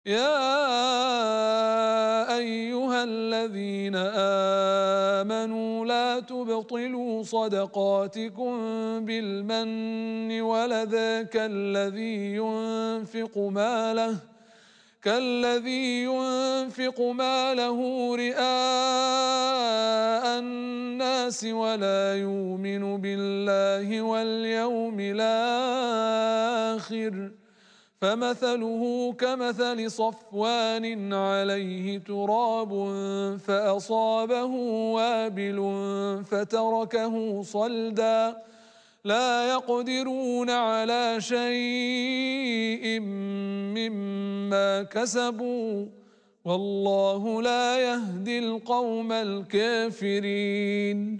يا أيها الذين آمنوا لا تبطلوا صدقاتكم بالمن والأذى كالذي ينفق ماله رئاء الناس ولا يؤمن بالله واليوم الآخر، فمثله كمثل صفوان عليه تراب فأصابه وابل فتركه صلدا، لا يقدرون على شيء مما كسبوا، والله لا يهدي القوم الكافرين.